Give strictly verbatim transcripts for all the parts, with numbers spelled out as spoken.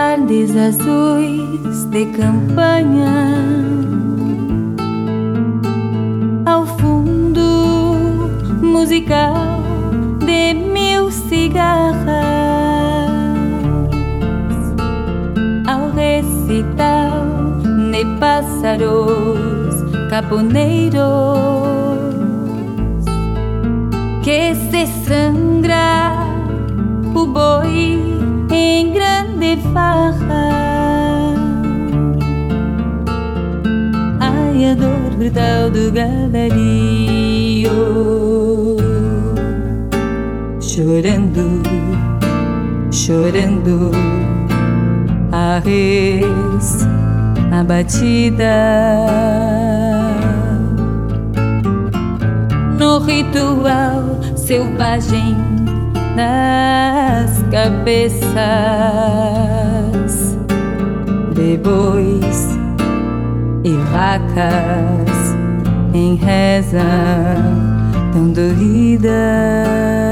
tardes azuis de campanha, ao fundo musical de mil cigarras, ao recital de pássaros caponeiros que se sangra o boi em grande farra. Ai, a dor brutal do galerio, chorando, chorando, a res abatida no ritual selvagem das cabeças de bois e vacas em reza tão doída.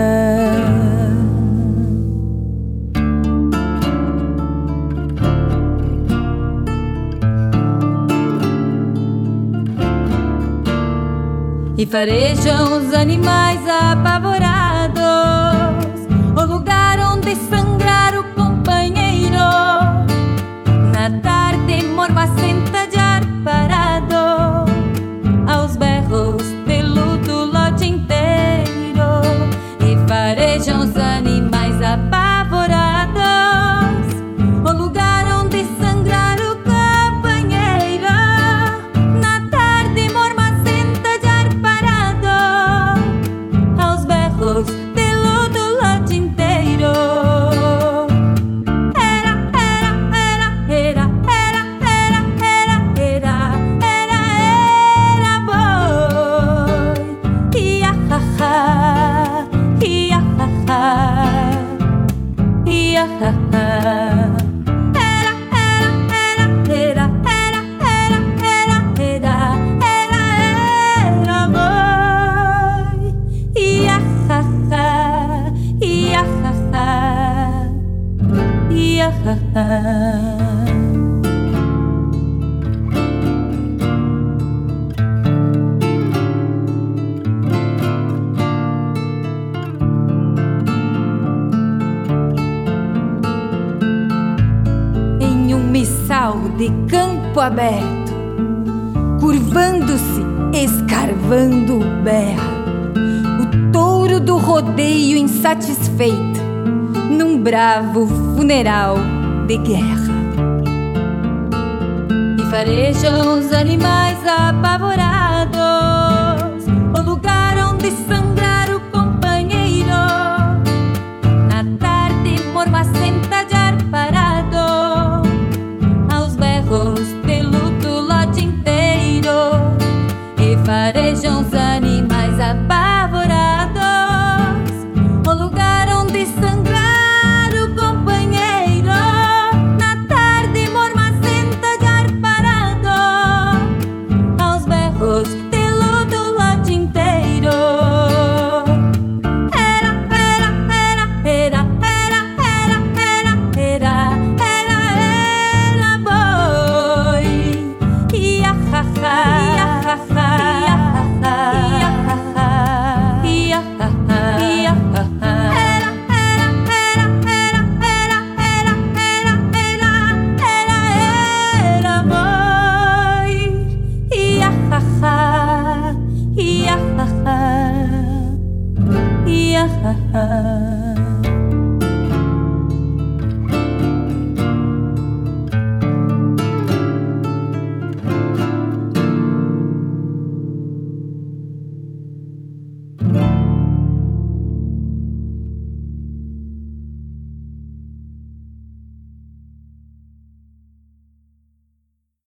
E farejam os animais apavorados, o lugar onde sangrar o companheiro, na tarde mormacenta de ar parado, aos berros de luto o lote inteiro. E farejam os animais apavorados, o lugar onde sangrar o companheiro, na tarde mormacenta de ar parado, aos berros de luto o lote inteiro. Era, era, era, era, era, era, era, era, era, era boi. Ia, ha, ha, ia, ha, ha, ia, ha, ha. Era, era, era, era, era, era, era, era, era, boi. Ia, ha, ha, ia, ha, ha, ia, ha, ha. Em um missal de campo aberto, curvando-se, escarvando, berra o touro do rodeio insatisfeito num bravo funeral de guerra. E farejam os animais apavorados, o lugar onde sangra